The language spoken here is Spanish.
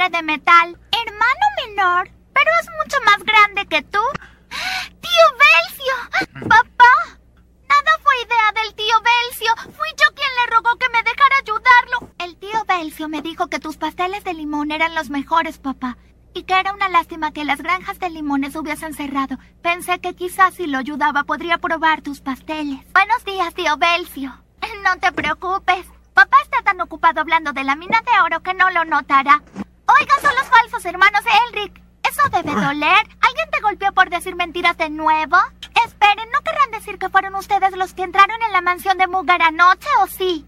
hombre de metal. Hermano menor, pero es mucho más grande que tú. ¡Tío Belcio! ¡Papá! Nada fue idea del tío Belcio. Fui yo quien le rogó que me dejara ayudarlo. El tío Belcio me dijo que tus pasteles de limón eran los mejores, papá. Y que era una lástima que las granjas de limones hubiesen cerrado. Pensé que quizás si lo ayudaba podría probar tus pasteles. Buenos días, tío Belcio. No te preocupes. Papá está tan ocupado hablando de la mina de oro que no lo notará. Oiga, son los falsos hermanos de Elric. Eso debe doler. ¿Alguien te golpeó por decir mentiras de nuevo? Esperen, ¿no querrán decir que fueron ustedes los que entraron en la mansión de Mugar anoche o sí?